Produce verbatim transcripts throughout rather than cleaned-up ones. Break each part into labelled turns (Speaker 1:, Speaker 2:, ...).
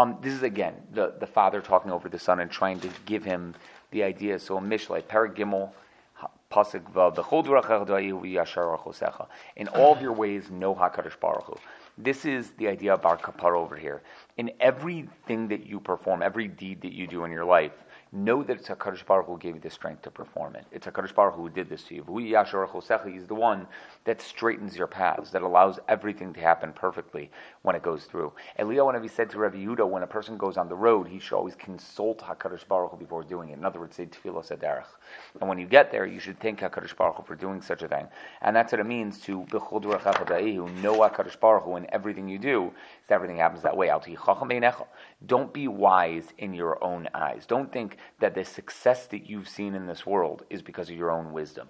Speaker 1: Um, this is again the, the father talking over the son and trying to give him the idea. So Mishlei, Paragimel, Pasuk Vav, B'chol Durachecha Da'ihu V'yashar Achosecha. In all of your ways, know HaKadosh Baruch Hu. This is the idea of Bar Kapara over here. In everything that you perform, every deed that you do in your life, know that it's HaKadosh Baruch Hu who gave you the strength to perform it. It's HaKadosh Baruch Hu who did this to you. He's the one that straightens your paths, that allows everything to happen perfectly when it goes through. Eliyahu Hanavi said to Rabbi Yehuda, when a person goes on the road, he should always consult HaKadosh Baruch Hu before doing it. In other words, say Tefillah Saderech. And when you get there, you should thank HaKadosh Baruch Hu for doing such a thing. And that's what it means to B'chol Durachecha Da'ihu, know HaKadosh Baruch Hu in everything you do, so everything happens that way. Don't be wise in your own eyes. Don't think that the success that you've seen in this world is because of your own wisdom.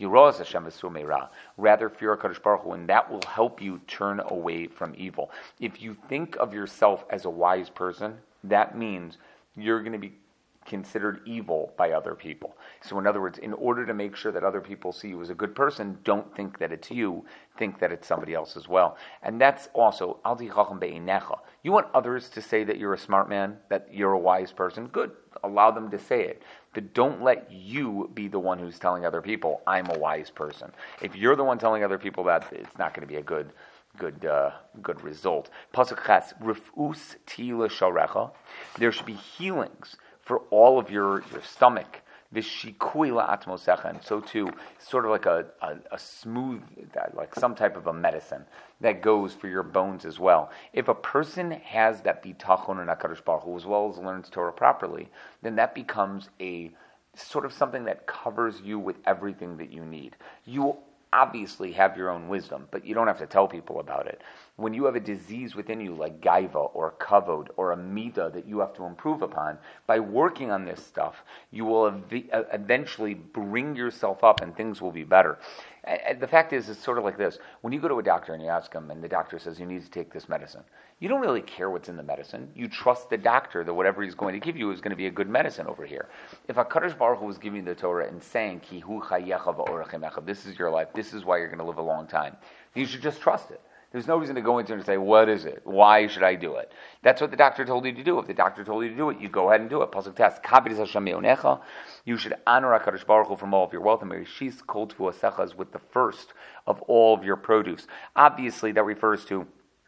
Speaker 1: Rather fear HaKadosh Baruch Hu, and that will help you turn away from evil. If you think of yourself as a wise person, that means you're going to be considered evil by other people. So in other words, in order to make sure that other people see you as a good person, don't think that it's you, think that it's somebody else as well. And that's also, Al tichacham be'inecha. You want others to say that you're a smart man, that you're a wise person, good. Allow them to say it. But don't let you be the one who's telling other people, I'm a wise person. If you're the one telling other people that, it's not going to be a good good uh, good result. Pasuk Ches, Rifus Tila Sharecha. There should be healings for all of your, your stomach, v'shikui la'atmosecha, and so too, sort of like a, a, a smooth, like some type of a medicine that goes for your bones as well. If a person has that bitachon in HaKadosh Baruch Hu, as well as learns Torah properly, then that becomes a sort of something that covers you with everything that you need. You obviously have your own wisdom, but you don't have to tell people about it. When you have a disease within you like gaiva or kavod or a midah that you have to improve upon, by working on this stuff, you will ev- eventually bring yourself up and things will be better. And the fact is, it's sort of like this. When you go to a doctor and you ask him, and the doctor says, you need to take this medicine, you don't really care what's in the medicine. You trust the doctor that whatever he's going to give you is going to be a good medicine over here. If HaKadosh Baruch Hu was giving you the Torah and saying, Ki hu chayecha v'orechemecha, this is your life, this is why you're going to live a long time, you should just trust it. There's no reason to go into it and say, what is it? Why should I do it? That's what the doctor told you to do. If the doctor told you to do it, you go ahead and do it. Pasuk Tes, Kabid Hashem me'onecha. You should honor HaKadosh Baruch Hu from all of your wealth, and Merishis kol tvuasecha is with the first of all of your produce. Obviously, that refers to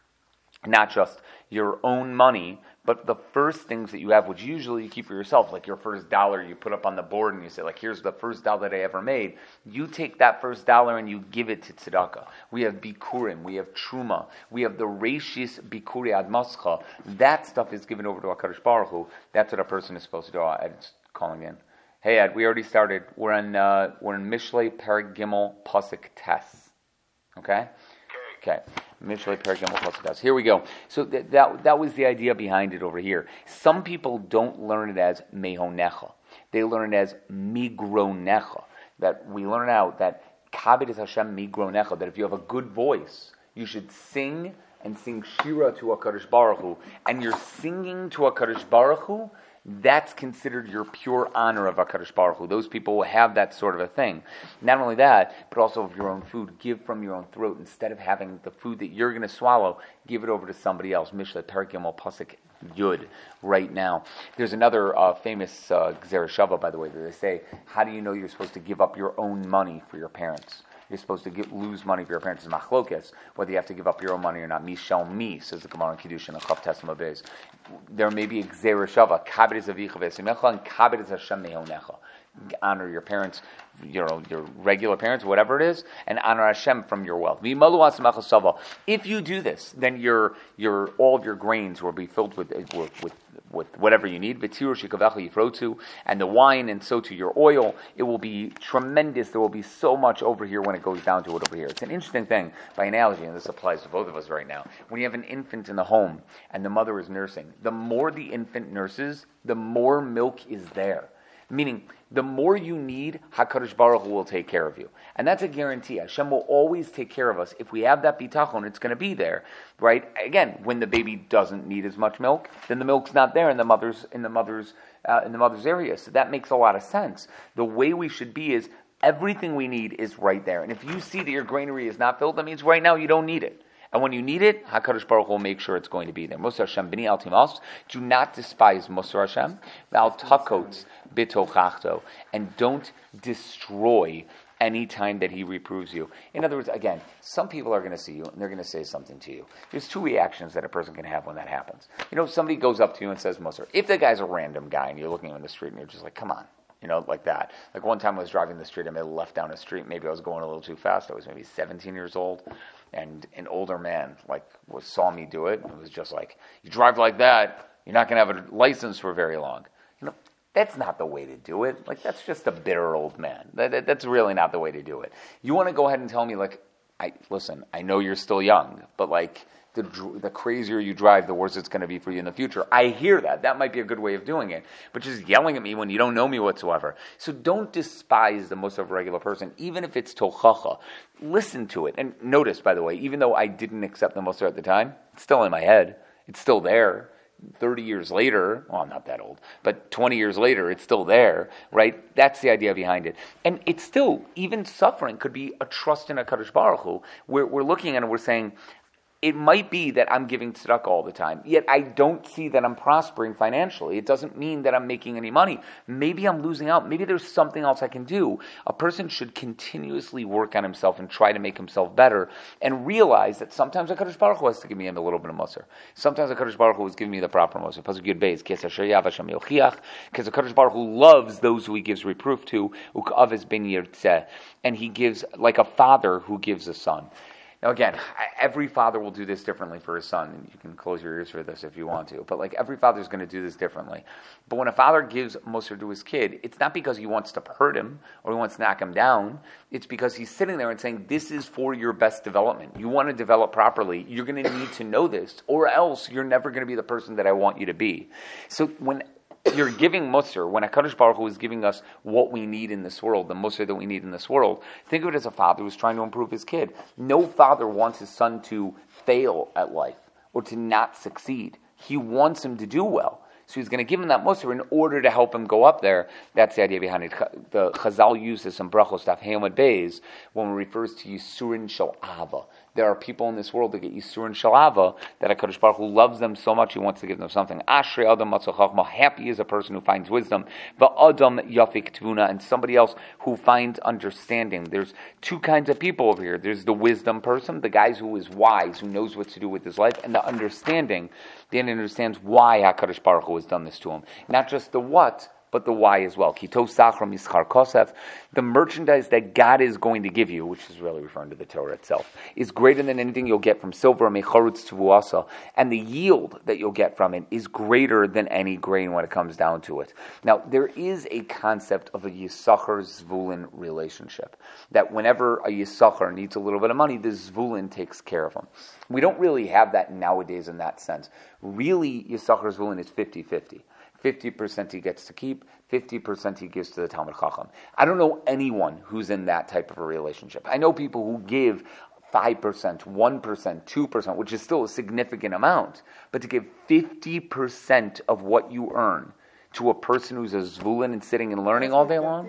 Speaker 1: not just your own money, but the first things that you have, which usually you keep for yourself, like your first dollar you put up on the board and you say, like, here's the first dollar that I ever made. You take that first dollar and you give it to tzedakah. We have bikurim, we have truma, we have the reishis bikuri ad mascha. That stuff is given over to HaKadosh Baruch Hu. That's what a person is supposed to do. Ed's calling in. Hey Ed, we already started. We're in uh, we're in Mishlei Perek Gimel Pasuk Tes. Okay? Okay. Mishlei Perek Gimel Pasuk Tes. Here we go. So th- that that was the idea behind it over here. Some people don't learn it as mehonecha. They learn it as migronecha. That we learn out that kabed is Hashem migronecha. That if you have a good voice, you should sing and sing shira to HaKadosh Baruch Hu, and you're singing to HaKadosh Baruch Hu, that's considered your pure honor of HaKadosh Baruch Hu. Those people will have that sort of a thing. Not only that, but also of your own food. Give from your own throat. Instead of having the food that you're going to swallow, give it over to somebody else. Mishlei Perek Gimel Pasuk Yud right now. There's another uh, famous uh, Gzera Shava, by the way, that they say, how do you know you're supposed to give up your own money for your parents? You're supposed to get, lose money for your parents. It's machlokes, whether you have to give up your own money or not. Mi shall mi, says the Gemara in Kiddushin, and Chav Tesma Beis. There may be a Gzera Shava, kabed is avicha v'esimecha, and kabed is Hashem mehonecha. Honor your parents, you know, your regular parents, whatever it is, and honor Hashem from your wealth. If you do this, then your your all of your grains will be filled with with, with, with whatever you need. And the wine, and so to your oil, it will be tremendous. There will be so much over here when it goes down to it over here. It's an interesting thing by analogy, and this applies to both of us right now. When you have an infant in the home and the mother is nursing, the more the infant nurses, the more milk is there. Meaning, the more you need, HaKadosh Baruch Hu will take care of you. And that's a guarantee. Hashem will always take care of us. If we have that bitachon, it's going to be there, right? Again, when the baby doesn't need as much milk, then the milk's not there in the mother's in the mother's uh, in the mother's area. So that makes a lot of sense. The way we should be is everything we need is right there. And if you see that your granary is not filled, that means right now you don't need it. And when you need it, HaKadosh Baruch Hu will make sure it's going to be there. Mosar Hashem b'ni al timas. Do not despise Mosar Hashem. Val takot bitochachto. And don't destroy any time that he reproves you. In other words, again, some people are going to see you and they're going to say something to you. There's two reactions that a person can have when that happens. You know, if somebody goes up to you and says, Mosar, if the guy's a random guy and you're looking on the street and you're just like, come on, you know, like that. Like one time I was driving the street, I made a left down a street, maybe I was going a little too fast. I was maybe seventeen years old, and an older man like was saw me do it. It was just like, you drive like that, you're not going to have a license for very long. You know, that's not the way to do it. Like, that's just a bitter old man. That, that, that's really not the way to do it. You want to go ahead and tell me, like, I listen, I know you're still young, but, like, the the crazier you drive, the worse it's going to be for you in the future. I hear that. That might be a good way of doing it. But just yelling at me when you don't know me whatsoever. So don't despise the most of a regular person, even if it's tochacha. Listen to it. And notice, by the way, even though I didn't accept the Musar at the time, it's still in my head. It's still there. thirty years later, well, I'm not that old, but twenty years later, it's still there, right? That's the idea behind it. And it's still, even suffering could be a trust in HaKadosh Baruch Hu. We're, we're looking at it and we're saying, it might be that I'm giving tzedakah all the time, yet I don't see that I'm prospering financially. It doesn't mean that I'm making any money. Maybe I'm losing out. Maybe there's something else I can do. A person should continuously work on himself and try to make himself better and realize that sometimes HaKadosh Baruch Hu has to give me a little bit of Musar. Sometimes HaKadosh Baruch Hu is giving me the proper Musar. Pasuk Yud Beis, because HaKadosh Baruch Hu loves those who he gives reproof to, and he gives like a father who gives a son. Now again, every father will do this differently for his son, and you can close your ears for this if you want to, but like every father is going to do this differently. But when a father gives Musar to his kid, it's not because he wants to hurt him or he wants to knock him down. It's because he's sitting there and saying, this is for your best development. You want to develop properly, you're going to need to know this, or else you're never going to be the person that I want you to be. So when you're giving Musar, when HaKadosh Baruch Hu is giving us what we need in this world, the Musar that we need in this world, think of it as a father who's trying to improve his kid. No father wants his son to fail at life or to not succeed. He wants him to do well. So he's going to give him that Musar in order to help him go up there. That's the idea behind it. The Chazal uses some brachos, Daf Heyamad Beis, when it refers to Yisurin Shel Ava. There are people in this world that get Yisurin Shel Ava, that HaKadosh Baruch Hu loves them so much he wants to give them something. Ashrei Adam Matzah Chachma, happy is a person who finds wisdom. Va'adam Yafik Tvuna, and somebody else who finds understanding. There's two kinds of people over here. There's the wisdom person, the guy who is wise, who knows what to do with his life, and the understanding. Then understands why HaKadosh Baruch Hu has done this to him. Not just the what, but the why as well. Kito Sachra Mischar Kosef, the merchandise that God is going to give you, which is really referring to the Torah itself, is greater than anything you'll get from silver, mecharutz tvuasa, and the yield that you'll get from it is greater than any grain when it comes down to it. Now, there is a concept of a Yisachar Zvulun relationship, that whenever a Yisachar needs a little bit of money, the Zvulun takes care of him. We don't really have that nowadays in that sense. Really, Yisachar Zvulun is fifty-fifty. fifty percent he gets to keep, fifty percent he gives to the Talmid Chacham. I don't know anyone who's in that type of a relationship. I know people who give five percent, one percent, two percent, which is still a significant amount, but to give fifty percent of what you earn to a person who's a Zvulun and sitting and learning all day long,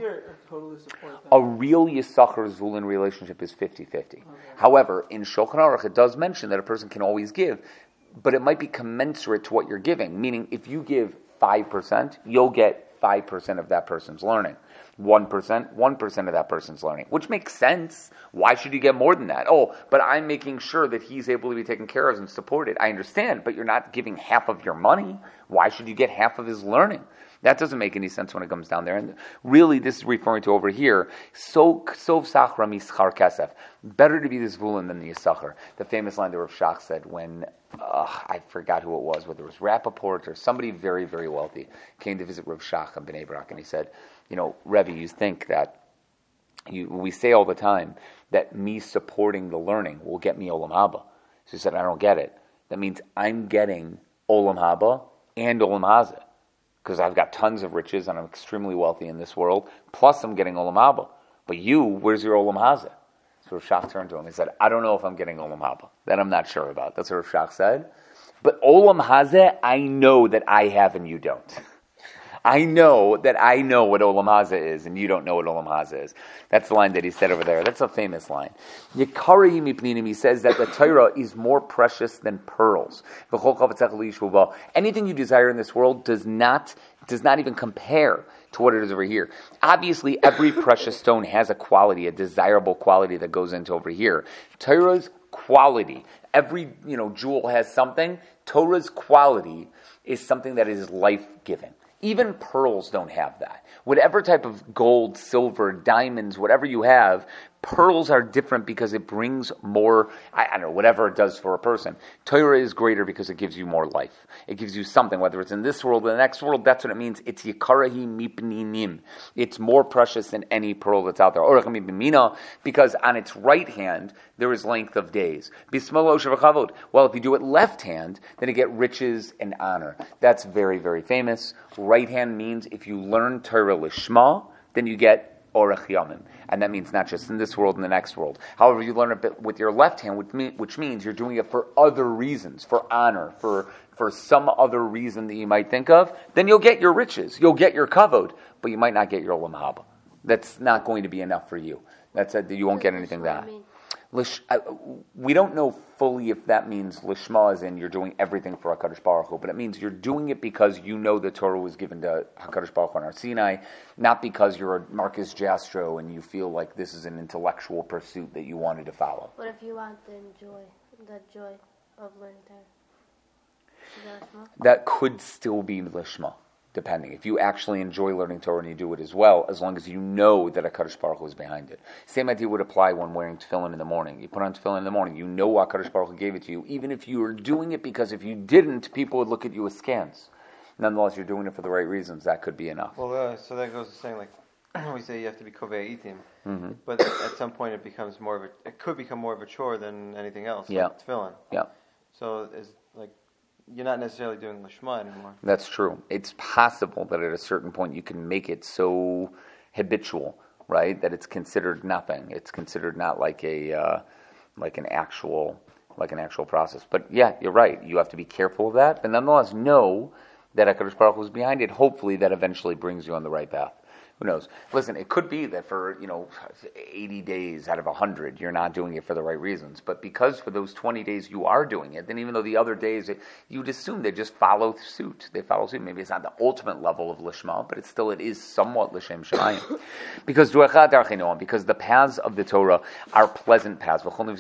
Speaker 1: a real Yisachar Zvulun relationship is fifty-fifty. Okay. However, in Shulchan Aruch it does mention that a person can always give, but it might be commensurate to what you're giving, meaning if you give five percent, you'll get five percent of that person's learning. one percent, one percent of that person's learning, which makes sense. Why should you get more than that? Oh, but I'm making sure that he's able to be taken care of and supported. I understand, but you're not giving half of your money. Why should you get half of his learning? That doesn't make any sense when it comes down there. And really, this is referring to over here, so sov sachra mischar kesef. Better to be the Zvulun than the Yisachar. The famous line that Rav Shach said when, uh, I forgot who it was, whether it was Rappaport or somebody very, very wealthy, came to visit Rav Shach in Bnei Brak, and he said, you know, Rebbe, you think that, you, we say all the time, that me supporting the learning will get me Olam Haba. So he said, I don't get it. That means I'm getting Olam Haba and Olam Hazeh, because I've got tons of riches and I'm extremely wealthy in this world, plus I'm getting Olam Haba. But you, where's your Olam Hazeh? So Rav Shach turned to him and said, I don't know if I'm getting Olam Haba. That I'm not sure about. That's what Rav Shach said. But Olam Hazeh, I know that I have and you don't. I know that I know what Olam Hazeh is, and you don't know what Olam Hazeh is. That's the line that he said over there. That's a famous line. Yikari mipninim, he says that the Torah is more precious than pearls. Anything you desire in this world does not does not even compare to what it is over here. Obviously, every precious stone has a quality, a desirable quality that goes into over here. Torah's quality, every you know jewel has something. Torah's quality is something that is life-giving. Even pearls don't have that. Whatever type of gold, silver, diamonds, whatever you have, pearls are different because it brings more, I, I don't know, whatever it does for a person. Torah is greater because it gives you more life. It gives you something, whether it's in this world or the next world, that's what it means. It's yikarahi mipninim. It's more precious than any pearl that's out there. Because on its right hand, there is length of days. Well, if you do it left hand, then you get riches and honor. That's very, very famous. Right hand means if you learn Torah lishma, then you get orech yamim. And that means not just in this world and the next world. However, you learn it with your left hand, which, mean, which means you're doing it for other reasons, for honor, for, for some other reason that you might think of, then you'll get your riches. You'll get your kavod, but you might not get your olam haba. That's not going to be enough for you. That's a, you won't get anything that. Lish, uh, we don't know fully if that means lishma as in you're doing everything for HaKadosh Baruch Hu, but it means you're doing it because you know the Torah was given to HaKadosh Baruch Hu on Har Sinai, not because you're a Marcus Jastrow and you feel like this is an intellectual pursuit that you wanted to follow.
Speaker 2: What if you want to enjoy the joy of learning Torah? Is that lishma?
Speaker 1: That could still be lishma. Depending. If you actually enjoy learning Torah and you do it as well, as long as you know that HaKadosh Baruch Hu is behind it. Same idea would apply when wearing tefillin in the morning. You put on tefillin in the morning, you know HaKadosh Baruch Hu gave it to you, even if you were doing it because if you didn't, people would look at you askance. Nonetheless, you're doing it for the right reasons. That could be enough.
Speaker 3: Well, uh, so that goes to saying, like, we say you have to be kovei itim,
Speaker 1: mm-hmm.
Speaker 3: but at some point it becomes more of a, it could become more of a chore than anything else,
Speaker 1: yeah.
Speaker 3: like tefillin.
Speaker 1: Yeah.
Speaker 3: So it's like, you're not necessarily doing lishma anymore.
Speaker 1: That's true. It's possible that at a certain point you can make it so habitual, right, that it's considered nothing. It's considered not like a uh, like an actual like an actual process. But yeah, you're right. You have to be careful of that, but nonetheless know that HaKadosh Baruch Hu is behind it. Hopefully, that eventually brings you on the right path. Who knows? Listen, it could be that for, you know, eighty days out of one hundred, you're not doing it for the right reasons. But because for those twenty days you are doing it, then even though the other days, you'd assume they just follow suit. They follow suit. Maybe it's not the ultimate level of lishma, but it's still, it is somewhat l'shem shamayim. Because because the paths of the Torah are pleasant paths.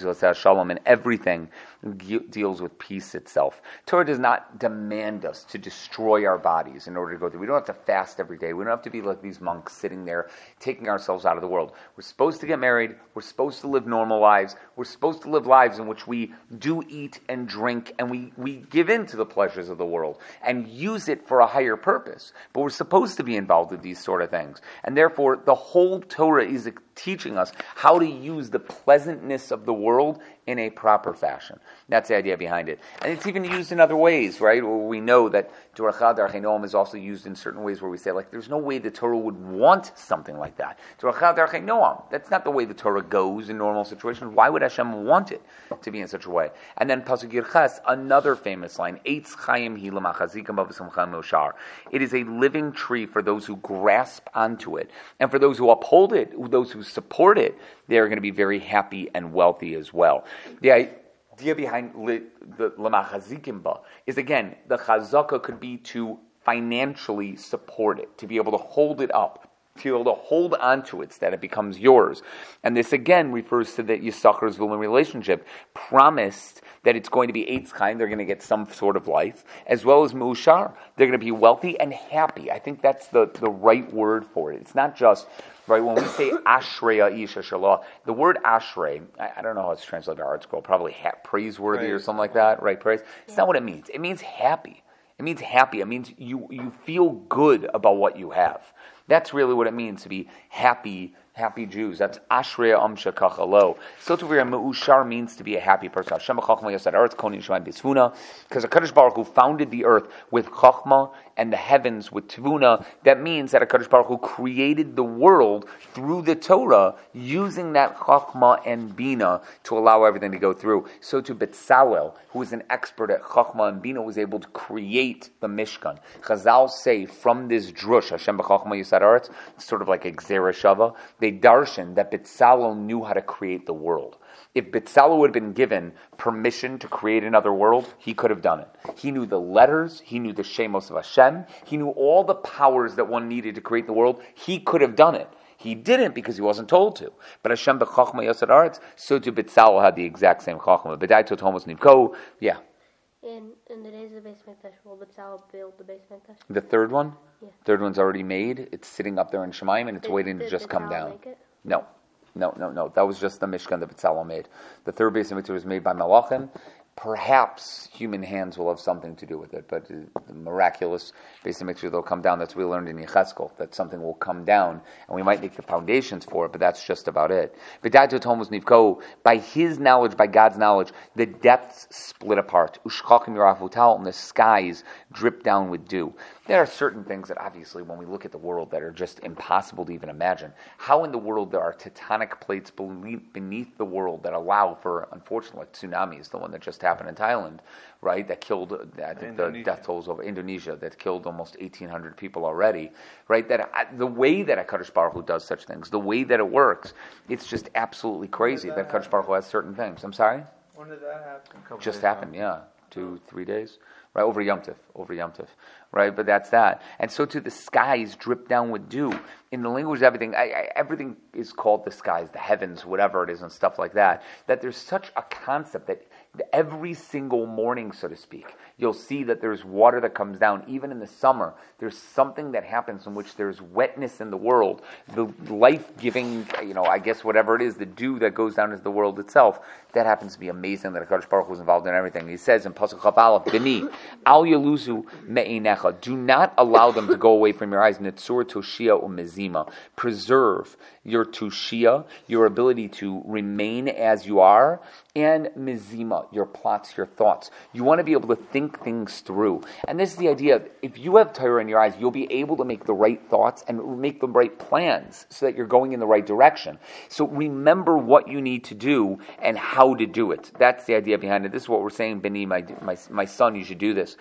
Speaker 1: And everything deals with peace itself. Torah does not demand us to destroy our bodies in order to go through. We don't have to fast every day. We don't have to be like these monks sitting there taking ourselves out of the world. We're supposed to get married. We're supposed to live normal lives. We're supposed to live lives in which we do eat and drink and we, we give in to the pleasures of the world and use it for a higher purpose. But we're supposed to be involved with these sort of things. And therefore, the whole Torah is teaching us how to use the pleasantness of the world in a proper fashion. That's the idea behind it. And it's even used in other ways, right? Where we know that Duracha Darchei Noam is also used in certain ways where we say, like, there's no way the Torah would want something like that. Duracha Darchei Noam, that's not the way the Torah goes in normal situations. Why would Hashem want it to be in such a way? And then Pasuk Yirches, another famous line, Eitz Chaim Hi L'Machazikam B'Simcha Moshar. It is a living tree for those who grasp onto it. And for those who uphold it, those who support it, they're going to be very happy and wealthy as well. The idea behind li, the L'Machazikim Ba is, again, the chazaka could be to financially support it, to be able to hold it up, to be able to hold onto it so that it becomes yours. And this, again, refers to the Yisachar Zvulun relationship, promised that it's going to be Eitz Chaim, they're going to get some sort of life, as well as Mushar, they're going to be wealthy and happy. I think that's the, the right word for it. It's not just... Right, when we say Ashrei Isha Shalah, the word Ashrei, I, I don't know how it's translated to our scroll, probably ha- praiseworthy praise. Or something like that, right? Praise. It's yeah. not what it means. It means happy. It means happy. It means you, you feel good about what you have. That's really what it means to be happy, happy Jews. That's Ashrei Am Shekach Lo. Sotovir Me'ushar means to be a happy person. Hashem Chachma Yasad Eretz Koni Yishmael B'Tzvuna, because HaKadosh Baruch Hu founded the earth with Chachma and the heavens with Tvuna. That means that HaKadosh Baruch Hu created the world through the Torah, using that Chachma and Bina to allow everything to go through. So to Betzalel, who is an expert at Chachma and Bina, was able to create the Mishkan. Chazal say from this drush, Hashem B'Chachma Yisad Aretz, it's sort of like a Gzera Shava, they darshan that Betzalel knew how to create the world. If Betzalel would have been given permission to create another world, he could have done it. He knew the letters, he knew the Shemos of Hashem, he knew all the powers that one needed to create the world. He could have done it. He didn't because he wasn't told to. But Hashem b'chachma yasad aretz, so too Betzalel had the exact same chachma. B'dai tot homos nivko, yeah.
Speaker 2: In in the days of the Beis Mikdash, will Betzalel build the Beis Mikdash?
Speaker 1: The third one?
Speaker 2: Yeah.
Speaker 1: Third one's already made. It's sitting up there in Shemaim and it's
Speaker 2: Did-
Speaker 1: waiting to
Speaker 2: did
Speaker 1: just come
Speaker 2: Betzalel
Speaker 1: down.
Speaker 2: make it?
Speaker 1: No. No, no, no. That was just the Mishkan that Betzalel made. The third Beis Hamikdash was made by Malachim. Perhaps human hands will have something to do with it, but uh, the miraculous Beis Hamikdash they'll come down. That's what we learned in Yechezkel, that something will come down, and we might make the foundations for it, but that's just about it. V'da'ato tomos nivko, by his knowledge, by God's knowledge, the depths split apart. Ushchachim yirafutal, and the skies drip down with dew. There are certain things that obviously when we look at the world that are just impossible to even imagine. How in the world there are tectonic plates beneath the world that allow for, unfortunately, tsunamis, the one that just happened in Thailand, right, that killed, I think the death tolls over Indonesia, that killed almost eighteen hundred people already, right, that uh, the way that HaKadosh Baruch Hu does such things, the way that it works, it's just absolutely crazy that, that HaKadosh Baruch Hu has certain things. I'm sorry?
Speaker 3: When did that happen?
Speaker 1: Just happened, yeah. Two, three days. Right, over Yom Tif, over Yom Tif, right? But that's that. And so too, the skies drip down with dew. In the language of everything, I, I, everything is called the skies, the heavens, whatever it is, and stuff like that. That there's such a concept that every single morning, so to speak, you'll see that there's water that comes down. Even in the summer, there's something that happens in which there's wetness in the world. The life-giving, you know, I guess whatever it is, the dew that goes down into the world itself, that happens to be amazing that HaKadosh Baruch Hu was involved in everything. He says in Pasuk Chaf Aleph, B'ni, Al Yeluzu Me'inecha, do not allow them to go away from your eyes. Netzur Toshia Umezima, preserve your Toshia, your ability to remain as you are, and Mizima, your plots, your thoughts. You want to be able to think things through. And this is the idea, if you have Torah in your eyes, you'll be able to make the right thoughts and make the right plans so that you're going in the right direction. So remember what you need to do and how to do it. That's the idea behind it. This is what we're saying, Beni, my, my, my son, you should do this.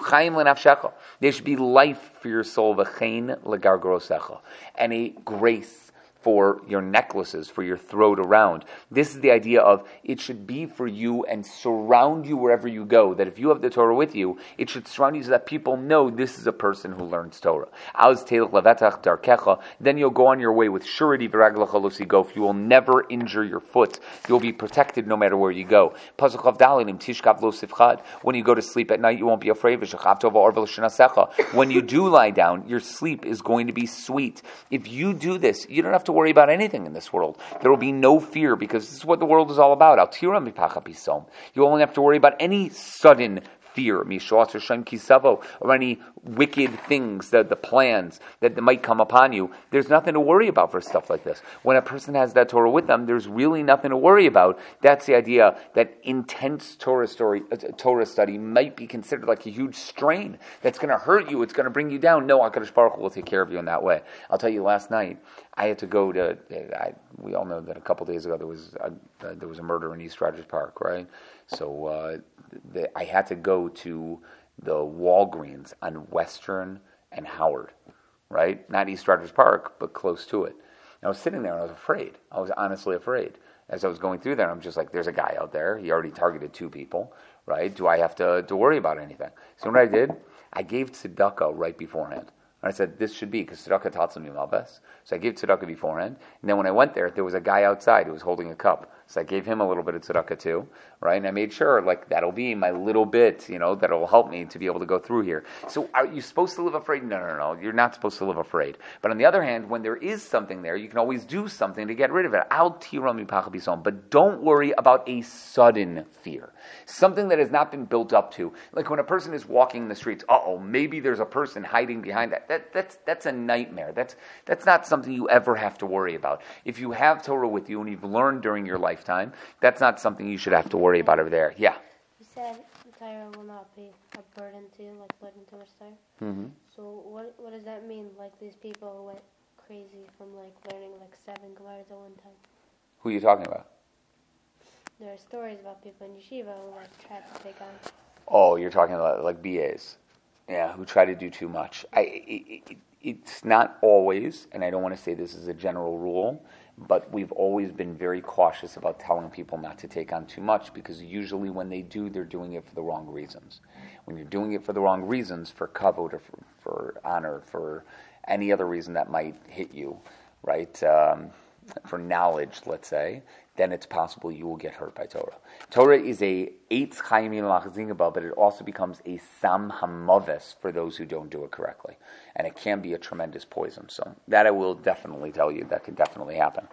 Speaker 1: There should be life for your soul, and a grace for your necklaces, for your throat around. This is the idea of it should be for you and surround you wherever you go. That if you have the Torah with you, it should surround you so that people know this is a person who learns Torah. Then you'll go on your way with surety. You will never injure your foot. You'll be protected no matter where you go. When you go to sleep at night, you won't be afraid. When you do lie down, your sleep is going to be sweet. If you do this, you don't have to worry about anything in this world. There will be no fear because this is what the world is all about. You only have to worry about any sudden fear, or any wicked things, that the plans that might come upon you. There's nothing to worry about for stuff like this. When a person has that Torah with them, there's really nothing to worry about. That's the idea that intense Torah story, uh, Torah study might be considered like a huge strain that's going to hurt you. It's going to bring you down. No, HaKadosh Baruch Hu will take care of you in that way. I'll tell you, last night I had to go to. I, we all know that a couple days ago there was a, uh, there was a murder in East Rogers Park, right? So uh, the, I had to go to the Walgreens on Western and Howard, right? Not East Rogers Park, but close to it. And I was sitting there and I was afraid. I was honestly afraid. As I was going through there, I'm just like, there's a guy out there. He already targeted two people, right? Do I have to, to worry about anything? So what I did, I gave tzedakah right beforehand. And I said, this should be, because tzedakah tatzim malves. So I gave tzedakah beforehand. And then when I went there, there was a guy outside who was holding a cup. So I gave him a little bit of tzedakah too, right? And I made sure, like, that'll be my little bit, you know, that'll help me to be able to go through here. So are you supposed to live afraid? No, no, no, you're not supposed to live afraid. But on the other hand, when there is something there, you can always do something to get rid of it. Al tira mipachad bison. But don't worry about a sudden fear. Something that has not been built up to. Like when a person is walking the streets, uh-oh, maybe there's a person hiding behind that. That that's that's a nightmare. That's that's not something you ever have to worry about. If you have Torah with you and you've learned during your lifetime, that's not something you should have to worry about over there. Yeah.
Speaker 2: You said Torah will not be a burden to you, like learning too much Torah.
Speaker 1: Mm-hmm.
Speaker 2: So what what does that mean? Like these people who went crazy from like learning like seven Gemaras at one time.
Speaker 1: Who are you talking about?
Speaker 2: There are stories about people in yeshiva who like tried to take on.
Speaker 1: Oh, you're talking about like B As. Yeah, who try to do too much. I, it, it, it's not always, and I don't want to say this is a general rule, but we've always been very cautious about telling people not to take on too much, because usually when they do, they're doing it for the wrong reasons. When you're doing it for the wrong reasons, for kavod or for, for honor, for any other reason that might hit you, right, um, for knowledge, let's say, then it's possible you will get hurt by Torah. Torah is a eitz chayim lachzingaba, but it also becomes a sam hamaves for those who don't do it correctly. And it can be a tremendous poison. So that I will definitely tell you. That can definitely happen.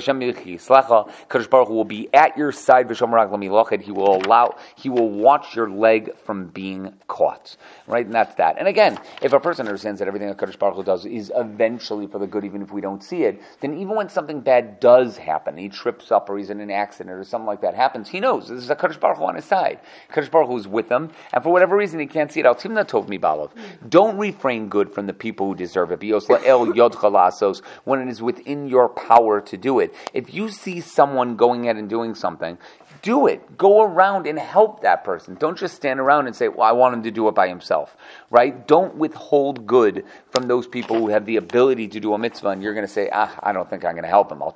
Speaker 1: Kadosh Baruch Hu will be at your side. He will allow, he will watch your leg from being caught. Right? And that's that. And again, if a person understands that everything that Kadosh Baruch Hu does is eventually for the good, even if we don't see it, then even when something bad does happen, he trips up or he's in an accident or something like that happens, he knows this is a Kadosh Baruch Hu on his side. Kadosh Baruch Hu is with him, and for whatever reason he can't see it. Al timna tov mi balav. Don't refrain good from the people who deserve it. When it is within your power to do it. If you see someone going ahead and doing something, do it. Go around and help that person. Don't just stand around and say, well, I want him to do it by himself. Right? Don't withhold good from those people who have the ability to do a mitzvah, and you're going to say, ah, I don't think I'm going to help him.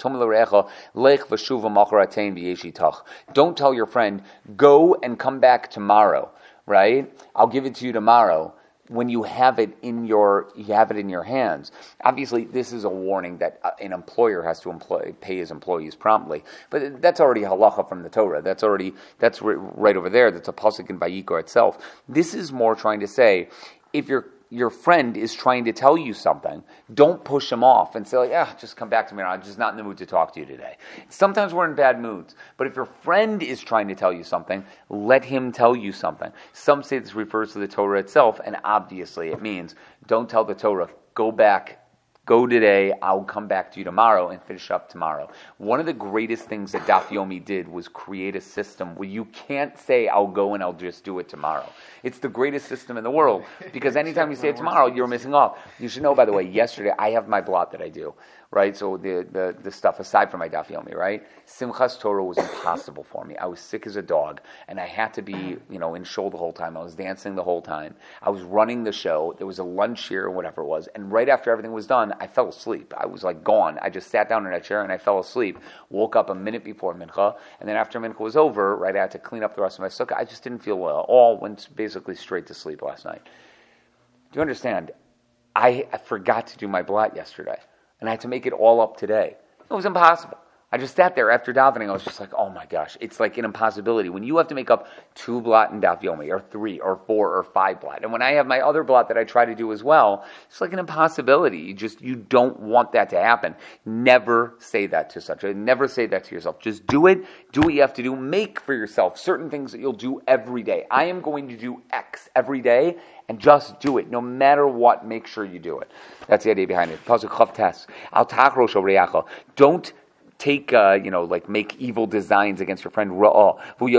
Speaker 1: Don't tell your friend, go and come back tomorrow. Right? I'll give it to you tomorrow. When you have it in your, you have it in your hands. Obviously, this is a warning that an employer has to employ, pay his employees promptly. But that's already halacha from the Torah. That's already, that's right over there. That's a pasuk in Vayikra itself. This is more trying to say, if your your friend is trying to tell you something, don't push him off and say, like, ah, just come back to me. I'm just not in the mood to talk to you today. Sometimes we're in bad moods. But if your friend is trying to tell you something, let him tell you something. Some say this refers to the Torah itself, and obviously it means don't tell the Torah, go back, go today, I'll come back to you tomorrow and finish up tomorrow. One of the greatest things that Daf Yomi did was create a system where you can't say, I'll go and I'll just do it tomorrow. It's the greatest system in the world, because anytime you say it tomorrow, you're missing off. You should know, by the way, yesterday I have my blot that I do, right? So the, the, the stuff aside from my Daf Yomi, right? Simchas Torah was impossible for me. I was sick as a dog, and I had to be, you know, in shul the whole time. I was dancing the whole time. I was running the show. There was a lunch here or whatever it was, and right after everything was done, I fell asleep. I was like gone. I just sat down in that chair and I fell asleep. Woke up a minute before Mincha, and then after Mincha was over, right, I had to clean up the rest of my sukkah. I just didn't feel well at all. Went basically straight to sleep last night. Do you understand? I, I forgot to do my blot yesterday, and I had to make it all up today. It was impossible. I just sat there after davening. I was just like, oh my gosh, it's like an impossibility. When you have to make up two blot in Daf Yomi, or three, or four, or five blot, and when I have my other blot that I try to do as well, it's like an impossibility. You just, you don't want that to happen. Never say that to such a, never say that to yourself. Just do it. Do what you have to do. Make for yourself certain things that you'll do every day. I am going to do X every day, and just do it. No matter what, make sure you do it. That's the idea behind it. Pasuk Chav Tes. Al tachro shel reacha. Don't take, uh, you know, like make evil designs against your friend Ra'ah.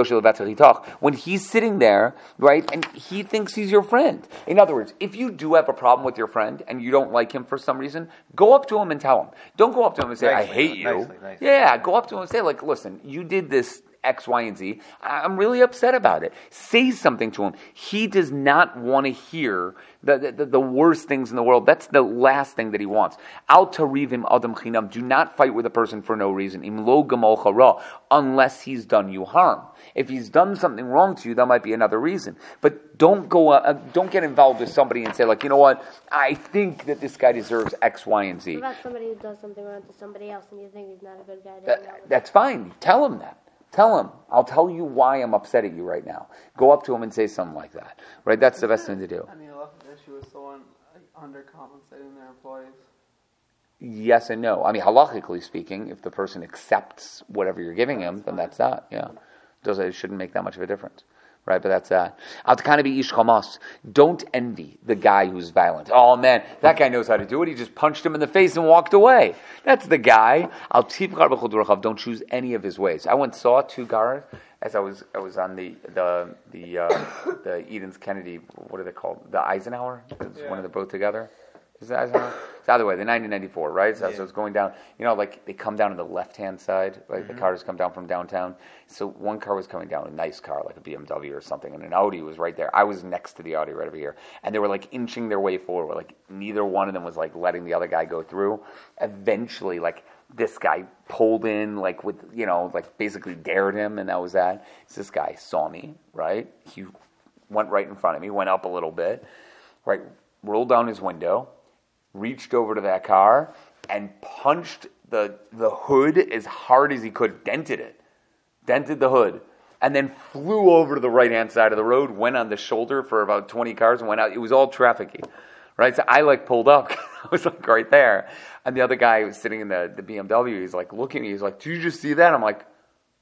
Speaker 1: When he's sitting there, right, and he thinks he's your friend. In other words, if you do have a problem with your friend and you don't like him for some reason, go up to him and tell him. Don't go up to him and say, nicely, I hate you. Nicely, nicely. Yeah, go up to him and say, like, listen, you did this X, Y, and Z. I'm really upset about it. Say something to him. He does not want to hear the, the, the worst things in the world. That's the last thing that he wants. Al tarivim adam chinam. Do not fight with a person for no reason. Im lo gamal chara, unless he's done you harm. If he's done something wrong to you, that might be another reason. But don't go, uh, don't get involved with somebody and say, like, you know what? I think that this guy deserves X, Y, and Z.
Speaker 2: What about somebody who does something wrong to somebody else and you think he's not a good guy to
Speaker 1: That,
Speaker 2: hang out with?
Speaker 1: that's fine. Tell him that. Tell him. I'll tell you why I'm upset at you right now. Go up to him and say something like that. Right? That's the best thing to do.
Speaker 4: I mean, a lot of the issue is someone like, undercompensating their employees.
Speaker 1: Yes and no. I mean, halachically speaking, if the person accepts whatever you're giving him, then that's that. Yeah, does it shouldn't make that much of a difference, right? But that's that. Al kind of be ish chamas. Don't envy the guy who's violent. Oh man, that guy knows how to do it. He just punched him in the face and walked away. That's the guy. Al don't choose any of his ways. I once saw two guards as I was I was on the the the uh, the Edens Kennedy. What are they called? The Eisenhower. It's
Speaker 4: Yeah.
Speaker 1: one of the both together. Is that Eisenhower? It's the other way, the nineteen ninety-four, right? So,
Speaker 3: Yeah.
Speaker 1: so it's going down, you know, like they come down on the left-hand side, like
Speaker 3: Mm-hmm.
Speaker 1: the cars come down from downtown. So one car was coming down, a nice car, like a B M W or something, and an Audi was right there. I was next to the Audi right over here. And they were like inching their way forward. Like neither one of them was like letting the other guy go through. Eventually, like this guy pulled in, like with, you know, like basically dared him, and that was that. So this guy saw me, right? He went right in front of me, went up a little bit, right, rolled down his window, reached over to that car and punched the the hood as hard as he could, dented it, dented the hood, and then flew over to the right-hand side of the road, went on the shoulder for about twenty cars and went out. It was all trafficy, right? So I like pulled up. I was like right there. And the other guy was sitting in the, the B M W. He's like looking at me. He's like, did you just see that? I'm like,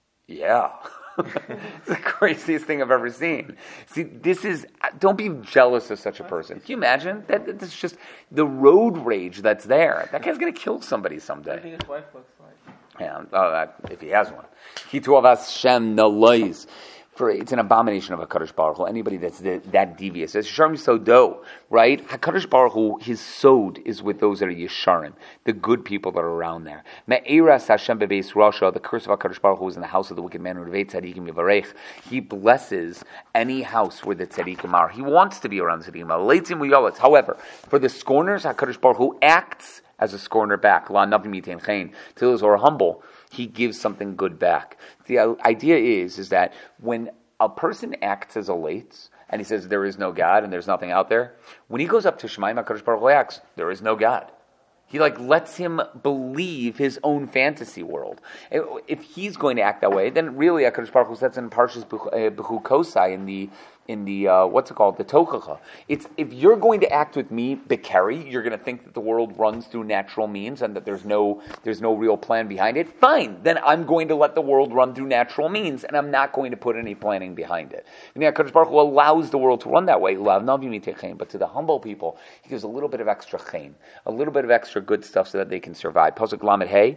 Speaker 1: yeah. It's the craziest thing I've ever seen. See, this is, don't be jealous of such a person. Can you imagine? That That's just the road rage that's there. That guy's going to kill somebody
Speaker 4: What do
Speaker 1: someday.
Speaker 4: you think his wife looks like?
Speaker 1: Yeah, oh, that, if he has one. He to avas Shem nalois. For it's an abomination of HaKadosh Baruch Hu. Anybody that's the, that devious. It's Sharm Sodo, right? HaKadosh Baruch Hu, his sod is with those that are Yesharim, the good people that are around there. Me'eras Hashem bebeis Rasha, the curse of HaKadosh Baruch Hu is in the house of the wicked man, Revei Tzadikim Yivarech. He blesses any house where the Tzadikim are. He wants to be around the Tzadikim. Leitzim Uyolitz. However, for the scorners, HaKadosh Baruch Hu acts as a scorner back. La Navim Yitain Chain. To those who are humble, he gives something good back. The idea is, is that when a person acts as a lates, and he says there is no God and there's nothing out there, when he goes up to Shemaim HaKadosh Baruch Hu acts, there is no God. He like lets him believe his own fantasy world. If he's going to act that way, then really HaKadosh Baruch Hu says in Parshas Bechu Kosai in the in the uh, what's it called, the Tochacha. It's if you're going to act with me, Bekeri, you're going to think that the world runs through natural means and that there's no there's no real plan behind it. Fine, then I'm going to let the world run through natural means, and I'm not going to put any planning behind it. And HaKadosh Baruch Hu allows the world to run that way. But to the humble people, he gives a little bit of extra chen, a little bit of extra good stuff so that they can survive. Pasuk Lamed Hey,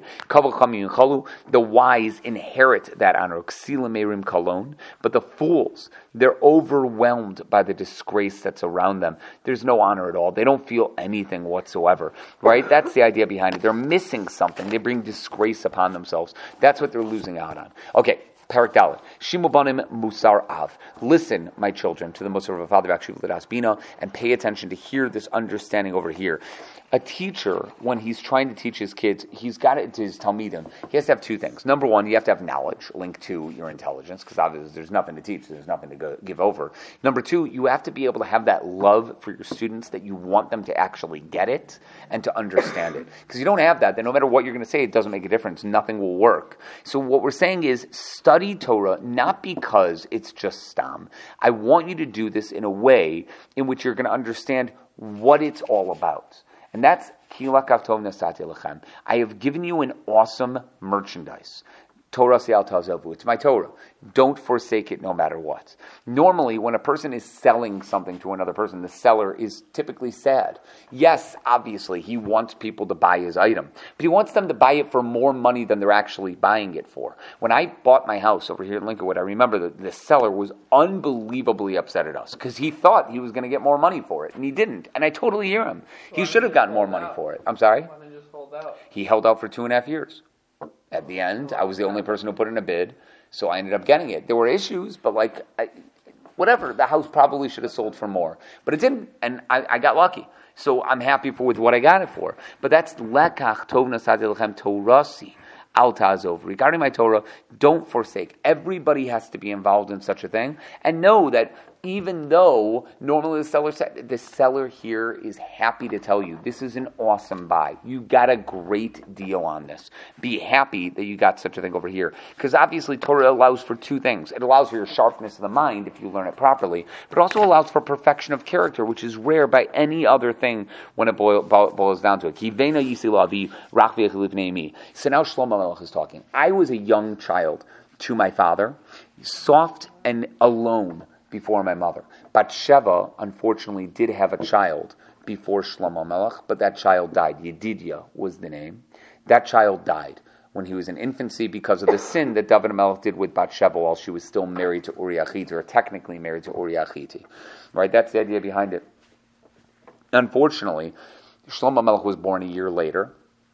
Speaker 1: the wise inherit that honor. But the fools, they're overwhelmed by the disgrace that's around them. There's no honor at all. They don't feel anything whatsoever. Right? That's the idea behind it. They're missing something. They bring disgrace upon themselves. That's what they're losing out on. Okay. Parak Dalet. Shimu banim musar av. Listen, my children, to the Musar of a father, actually, Bina, and pay attention to hear this understanding over here. A teacher, when he's trying to teach his kids, he's got it to his talmidim. He has to have two things. Number one, you have to have knowledge linked to your intelligence, because obviously there's nothing to teach, there's nothing to go, give over. Number two, you have to be able to have that love for your students that you want them to actually get it and to understand it. Because you don't have that, then no matter what you're going to say, it doesn't make a difference. Nothing will work. So what we're saying is, study Torah not because it's just stam. I want you to do this in a way in which you're going to understand what it's all about. And that's I have given you an awesome merchandise. Torah se'al tazavu. It's my Torah. Don't forsake it no matter what. Normally, when a person is selling something to another person, the seller is typically sad. Yes, obviously, he wants people to buy his item, but he wants them to buy it for more money than they're actually buying it for. When I bought my house over here in Lincolnwood, I remember that the seller was unbelievably upset at us because he thought he was going to get more money for it, and he didn't. And I totally hear him. He should have gotten more money for it. I'm sorry?
Speaker 4: Why don't you just hold out?
Speaker 1: He held out for two and a half years. At the end, I was the only person who put in a bid. So I ended up getting it. There were issues, but like, I, whatever, the house probably should have sold for more. But it didn't, and I, I got lucky. So I'm happy for with what I got it for. But that's lekach tov nasati lechem torasi. Al ta'azov. Regarding my Torah, don't forsake. Everybody has to be involved in such a thing. And know that even though normally the seller said, the seller here is happy to tell you, this is an awesome buy. You got a great deal on this. Be happy that you got such a thing over here. Because obviously Torah allows for two things. It allows for your sharpness of the mind if you learn it properly, but it also allows for perfection of character, which is rare by any other thing when it boil, boils down to it. So now Shlomo Melech is talking. I was a young child to my father, soft and alone before my mother. Batsheva, unfortunately, did have a child before Shlomo Melech, but that child died. Yedidia was the name. That child died when he was in infancy because of the sin that David Melech did with Batsheva while she was still married to Uriah Chiti, or technically married to Uriah Chiti. Right? That's the idea behind it. Unfortunately, Shlomo Melech was born a year later.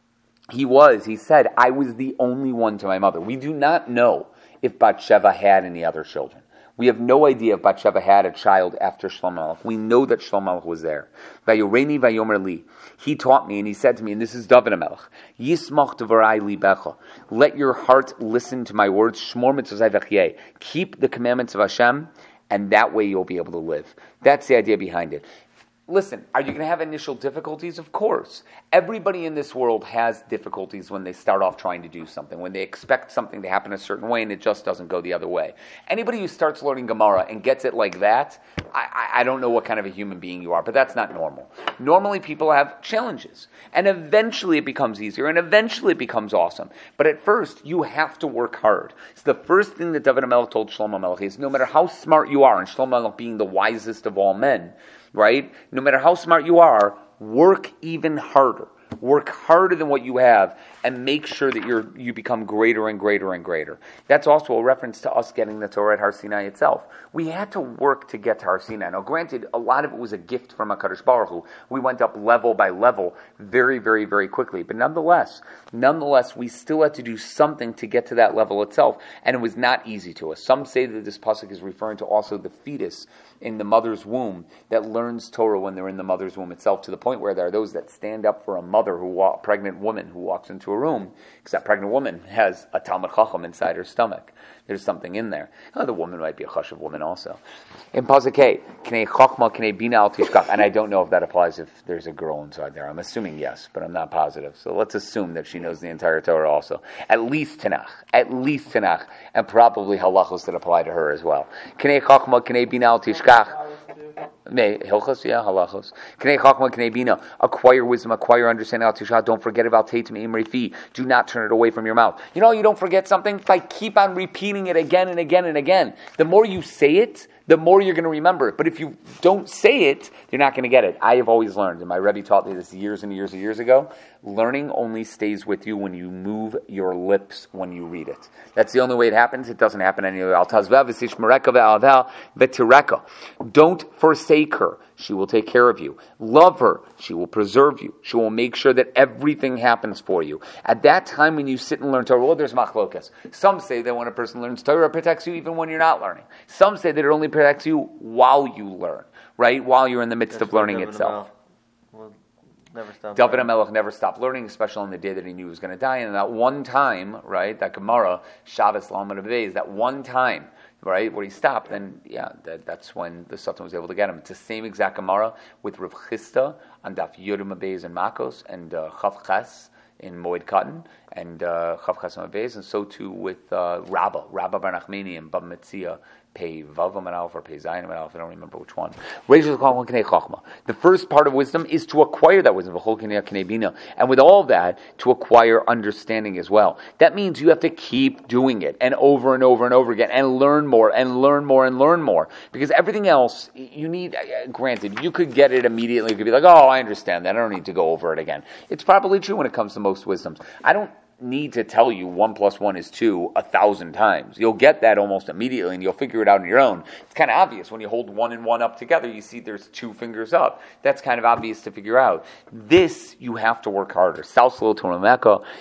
Speaker 1: He was, he said, I was the only one to my mother. We do not know if Batsheva had any other children. We have no idea if Batsheva had a child after Shlomo Melech. We know that Shlomo Melech was there. Vayoreni vayomer li. He taught me, and he said to me, and this is David Melech, Yismach devarai libecha. Let your heart listen to my words. Shmor mitzvosai v'chyei. Keep the commandments of Hashem, and that way you'll be able to live. That's the idea behind it. Listen, are you going to have initial difficulties? Of course. Everybody in this world has difficulties when they start off trying to do something, when they expect something to happen a certain way and it just doesn't go the other way. Anybody who starts learning Gemara and gets it like that, I, I don't know what kind of a human being you are, but that's not normal. Normally people have challenges, and eventually it becomes easier, and eventually it becomes awesome. But at first, you have to work hard. So the first thing that David HaMelech told Shlomo Melech is, no matter how smart you are, and Shlomo Melech being the wisest of all men, right? No matter how smart you are, work even harder. Work harder than what you have, and make sure that you're you become greater and greater and greater. That's also a reference to us getting the Torah at Har Sinai itself. We had to work to get to Har Sinai. Now, granted, a lot of it was a gift from HaKadosh Baruch Hu. We went up level by level very, very, very quickly. But nonetheless, nonetheless, we still had to do something to get to that level itself, and it was not easy to us. Some say that this pasuk is referring to also the fetus in the mother's womb that learns Torah when they're in the mother's womb itself, to the point where there are those that stand up for a mother who walk, pregnant woman who walks into a room, because that pregnant woman has a Talmud Chacham inside her stomach. There's something in there. Oh, the woman might be a chashuv woman also. In pasuk K, Knei Chachma, Knei Bina Al Tishkach, and I don't know if that applies if there's a girl inside there. I'm assuming yes, but I'm not positive. So let's assume that she knows the entire Torah also. At least Tanakh. At least Tanakh. And probably halachos that apply to her as well. Knei Chachma, Knei Bina Al Tishkach. Hilchos, yeah, halachos. Knei Chachma, Knei Bina. Acquire wisdom, acquire understanding. Al Tishkach. Don't forget about Teitim Imri Fi. Do not turn it away from your mouth. You know, you don't forget something if I keep on repeating it again and again and again. The more you say it, the more you're going to remember it. But if you don't say it, you're not going to get it. I have always learned, and my Rebbe taught me this years and years and years ago, learning only stays with you when you move your lips when you read it. That's the only way it happens. It doesn't happen any other. Don't forsake her. She will take care of you. Love her. She will preserve you. She will make sure that everything happens for you. At that time when you sit and learn Torah, well, there's machlokas. Some say that when a person learns Torah, it protects you even when you're not learning. Some say that it only protects you while you learn, right? While you're in the midst That's of learning itself.
Speaker 3: Well, never stop
Speaker 1: David HaMelech never stopped learning, especially on the day that he knew he was going to die. And that one time, right, that Gemara, Shabbos Lamed Beis, that one time, right, where he stopped, then yeah, that, that's when the Sultan was able to get him. It's the same exact Gemara with Rav Chisda on Daf Yodim Beis and Makos, and uh, Chav Ches in Moed Katan, and uh, Chav Ches Beis, and so too with uh, Rabbah, Rabbah Bar Nachmani and Bab Metzia, Pei Vav Amalf or Pei Zayin Amalf, I don't remember which one. The first part of wisdom is to acquire that wisdom, and with all of that, to acquire understanding as well. That means you have to keep doing it, and over and over and over again, and learn more, and learn more, and learn more. Because everything else, you need, granted, you could get it immediately, you could be like, oh, I understand that, I don't need to go over it again. It's probably true when it comes to most wisdoms. I don't need to tell you one plus one is two a thousand times. You'll get that almost immediately, and you'll figure it out on your own. It's kind of obvious when you hold one and one up together. You see, there's two fingers up. That's kind of obvious to figure out. This you have to work harder.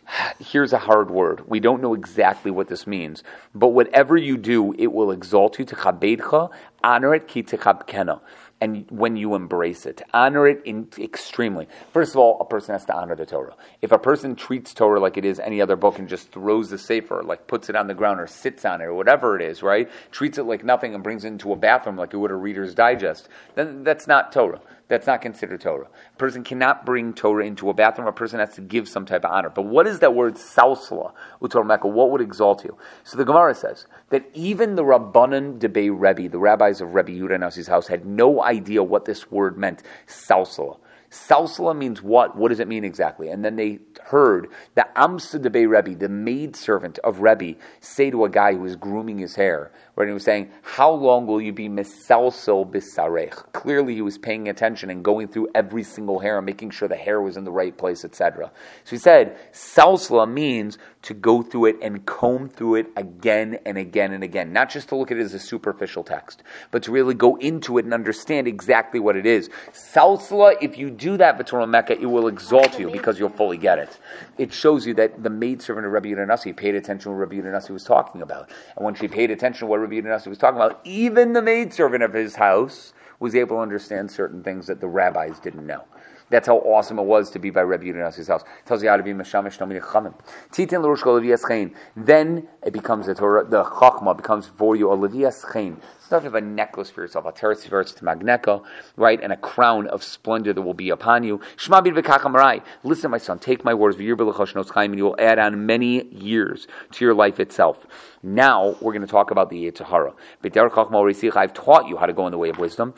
Speaker 1: here's a hard word. We don't know exactly what this means, but whatever you do, it will exalt you. Techabeidcha, honor it, ki techabkena. And when you embrace it, honor it in extremely. First of all, a person has to honor the Torah. If a person treats Torah like it is any other book and just throws the sefer, like puts it on the ground or sits on it or whatever it is, right? Treats it like nothing and brings it into a bathroom like it would a Reader's Digest, then that's not Torah. That's not considered Torah. A person cannot bring Torah into a bathroom. A person has to give some type of honor. But what is that word sausla, utor mecca? What would exalt you? So the Gemara says that even the Rabbanan Debei Rebbe, the rabbis of Rebbe Yehuda Nasi's house, had no idea what this word meant, sausla. Sausala means what? What does it mean exactly? And then they heard the Amsa Debei Rebbe, the maidservant of Rebbe, say to a guy who was grooming his hair, right? He was saying, how long will you be misalsel bisarech? Clearly he was paying attention and going through every single hair and making sure the hair was in the right place, et cetera. So he said, salsala means to go through it and comb through it again and again and again. Not just to look at it as a superficial text, but to really go into it and understand exactly what it is. Salsala, if you do that, V'torah Mecca, it will exalt you because you'll fully get it. It shows you that the maidservant of Rabbi Yehuda Nasi paid attention to what Rabbi Yehuda Nasi was talking about. And when she paid attention to what Rabbi Yehuda Nasi was talking about, even the maidservant of his house was able to understand certain things that the rabbis didn't know. That's how awesome it was to be by Rebbe Yehuda Nasi's house. It tells you how to be meshamish tamid chachamim. Titin l'rosh kol levias chen. Then it becomes the Torah. The chachma becomes for you a levias chen. It's not of a necklace for yourself, a teretz teretz to magneka, right, and a crown of splendor that will be upon you. Shma bid v'kacham rai. Listen, my son, take my words. V'yir b'lechosh nos chaim, and you will add on many years to your life itself. Now we're going to talk about the Yetzer Hara. I've taught you how to go in the way of wisdom.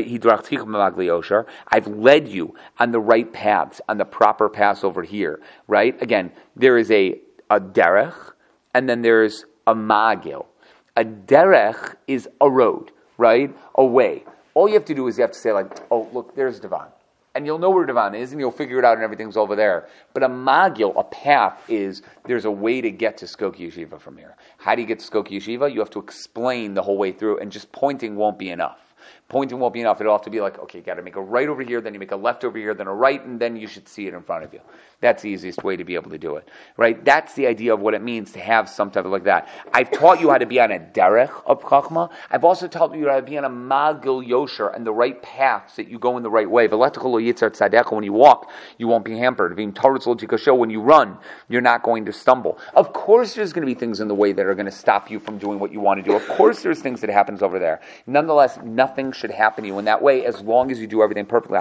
Speaker 1: I've led you on the right paths, on the proper paths over here. Right? Again, there is a, a derech, and then there's a magil. A derech is a road, right? A way. All you have to do is you have to say like, oh, look, there's Devon. And you'll know where Devon is, and you'll figure it out, and everything's over there. But a magil, a path, is there's a way to get to Skokie Yeshiva from here. How do you get to Skokie Yeshiva? You have to explain the whole way through, and just pointing won't be enough. Pointing won't be enough. It'll have to be like, okay, you got to make a right over here, then you make a left over here, then a right, and then you should see it in front of you. That's the easiest way to be able to do it, right? That's the idea of what it means to have some type of like that. I've taught you how to be on a derech of chachma. I've also taught you how to be on a magil yosher and the right paths that you go in the right way. When you walk, you won't be hampered. When you run, you're not going to stumble. Of course, there's going to be things in the way that are going to stop you from doing what you want to do. Of course, there's things that happens over there. Nonetheless, nothing should happen to you in that way as long as you do everything perfectly.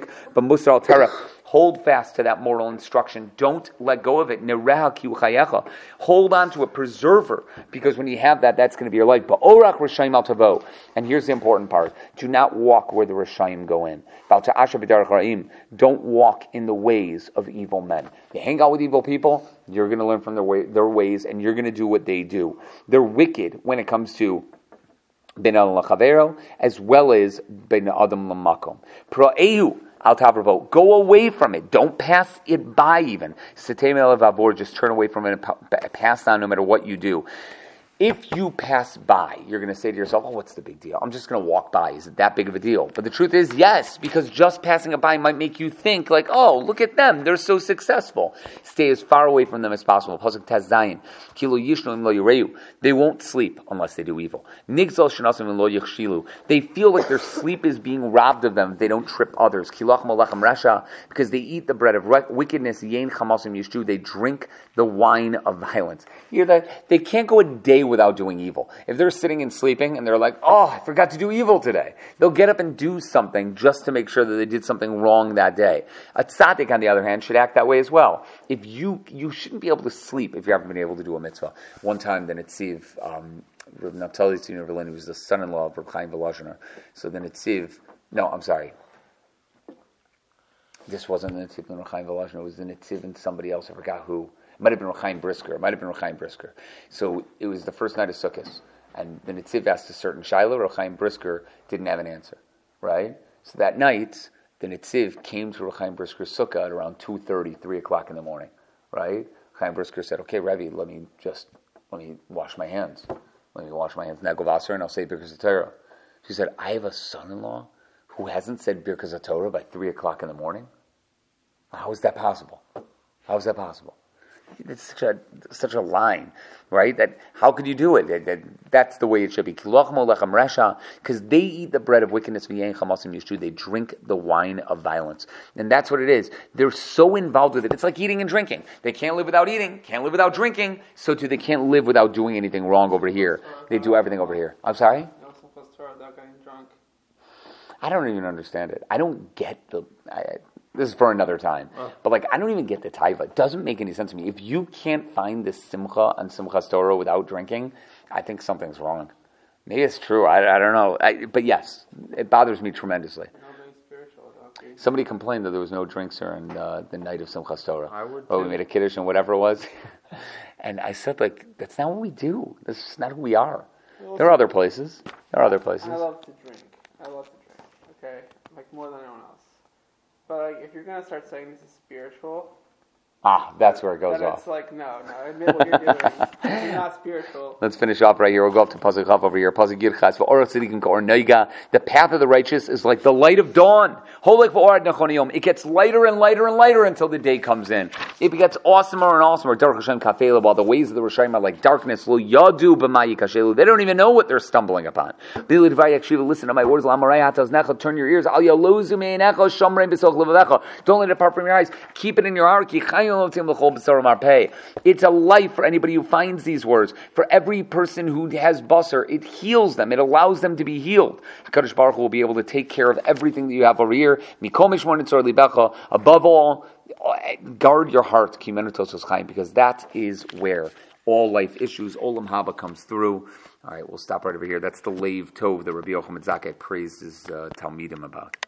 Speaker 1: Hold fast to that moral instruction. Don't let go of it. Hold on to it. Preserve her. Because when you have that, that's going to be your life. And here's the important part. Do not walk where the Rishayim go in. Don't walk in the ways of evil men. You hang out with evil people, you're going to learn from their, way, their ways, and you're going to do what they do. They're wicked when it comes to Ben Adam Lachavero, as well as Ben Adam Lamakom. Pro'ehu. Go away from it. Don't pass it by even. Just turn away from it and pass on no matter what you do. If you pass by, you're going to say to yourself, oh, what's the big deal? I'm just going to walk by. Is it that big of a deal? But the truth is, yes, because just passing it by might make you think like, oh, look at them. They're so successful. Stay as far away from them as possible. They won't sleep unless they do evil. They feel like their sleep is being robbed of them if they don't trip others. Because they eat the bread of wickedness. They drink the wine of violence. You hear that? They can't go a day without doing evil. If they're sitting and sleeping and they're like, oh, I forgot to do evil today, they'll get up and do something just to make sure that they did something wrong that day. A tzaddik, on the other hand, should act that way as well. If you you shouldn't be able to sleep if you haven't been able to do a mitzvah. One time, the Netziv, um, Rav Naftali Tzimmer Berlin, who was the son-in-law of Rav Chaim Volozhiner. So the Netziv, no, I'm sorry. This wasn't the Netziv and Rav Chaim Volozhiner. It was the Netziv and somebody else. I forgot who. It might have been Rechaim Brisker. It might have been Rechaim Brisker. So it was the first night of Sukkot, and the Netziv asked a certain Shiloh. Rechaim Brisker didn't have an answer, right? So that night, the Netziv came to Rechaim Brisker's Sukkah at around two thirty, three o'clock in the morning, right? Rechaim Brisker said, okay, Rebbe, let me just, let me wash my hands. Let me wash my hands in that Govasser, and I'll say Birkas HaTorah. She said, I have a son-in-law who hasn't said Birkas HaTorah by three o'clock in the morning? How is that possible? How is that possible? it's such a such a line, right? That how could you do it? That, that, that's the way it should be. Because they eat the bread of wickedness. They drink the wine of violence, and that's what it is. They're so involved with it. It's like eating and drinking. They can't live without eating, can't live without drinking. So too, they can't live without doing anything wrong over here. They do everything over here. I'm sorry. I don't even understand it. I don't get the. I, this is for another time. Oh. But like, I don't even get the taiva. It doesn't make any sense to me. If you can't find this simcha and simchas Torah without drinking, I think something's wrong. Maybe it's true. I, I don't know. I, but yes, it bothers me tremendously. Somebody complained that there was no drinks during uh, the night of simchas Torah.
Speaker 3: I would.
Speaker 1: Oh, we made a kiddush and whatever it was. And I said, like, that's not what we do. This is not who we are. Well, there are other places. There are other places.
Speaker 4: I love to drink. I love to drink. Okay, like more than anyone else. But like, if you're gonna start saying this is spiritual,
Speaker 1: ah, that's where it goes
Speaker 4: then
Speaker 1: off.
Speaker 4: It's like no, no. Admit what you're doing. You're not spiritual.
Speaker 1: Let's finish up right here. We'll go up to Pasuk Chav over here. Pasuk Yirchas v'orach tzadikim ka'or noiga. The path of the righteous is like the light of dawn. Holek v'orad nechoniyom. It gets lighter and lighter and lighter until the day comes in. It gets awesomer and awesomer. Derech Hashem kafela. While the ways of the Rishayim are like darkness. Lo yadu b'mayi kashelu. They don't even know what they're stumbling upon. Listen to my words. Turn your ears. Don't let it depart from your eyes. Keep it in your heart. It's a life for anybody who finds these words. For every person who has basar, it heals them. It allows them to be healed. HaKadosh Baruch Hu will be able to take care of everything that you have over here. Above all, guard your heart, because that is where all life issues, Olam Haba, comes through. All right, we'll stop right over here. That's the Leiv Tov that Rabbi Yochanan Zakkai praised his uh, Talmidim about.